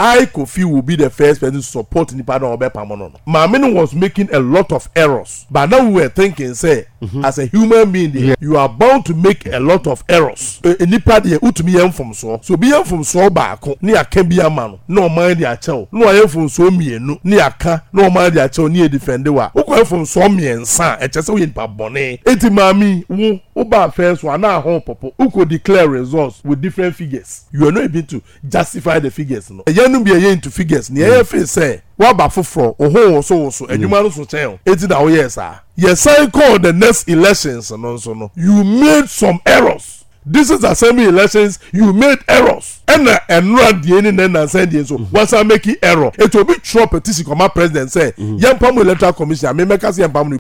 I Kofi will be the first person to support Nipa na Obe Pamono. Mamino was making a lot of errors, but now we were thinking, say, as a human being, you are bound to make a lot of errors. Nipa de utumi from so be from so back. Ni can be a man, no mind their child, no I from so me ni aka, no mind their child near defend wa. Who from so me and son, and just win pabone. Eti mami, Oba first one now home popo. Who could declare results with different figures? You are not able to justify the figures. No, you be a into figures. Near face say. What about for so and you man so tell it's now yes I call the next elections and also no you made some errors. This is assembly elections, you made errors. And run the end and send you so once I make it error, it will be true petition come president say young electoral commission I may make us young